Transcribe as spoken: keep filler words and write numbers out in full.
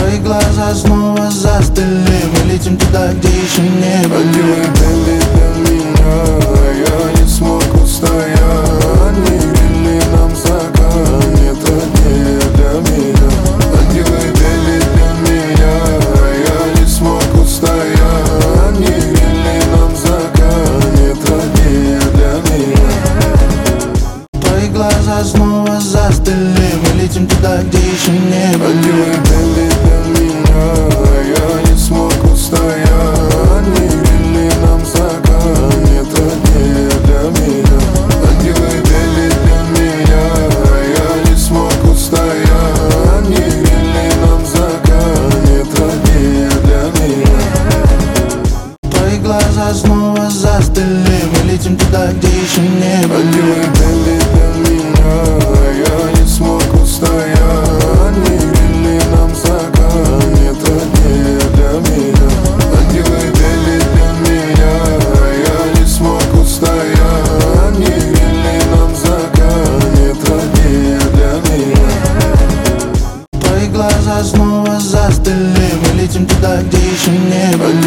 Твои глаза снова застыли, мы летим туда, где еще не были. Они летели для меня, я не смог устоять. Они грели нам закат, это не для меня. Они летели для меня, я не смог устоять. Они грели нам закат, это не для меня. Твои глаза снова застыли, мы летим туда, где еще не были. Они летели для меня, я не смог устоять. Они грели нам закат, это не для меня. Они летели для меня, я не смог устоять. Они грели нам закат, это не для меня. Твои глаза снова застыли, мы летим туда, где еще не были. Они летели для меня, я не смог устоять. Они грели нам закат, это не для меня. Они летели для меня, я не смог устоять. Они грели нам закат, это не для меня. Твои глаза снова застыли, мы летим туда, где еще не были.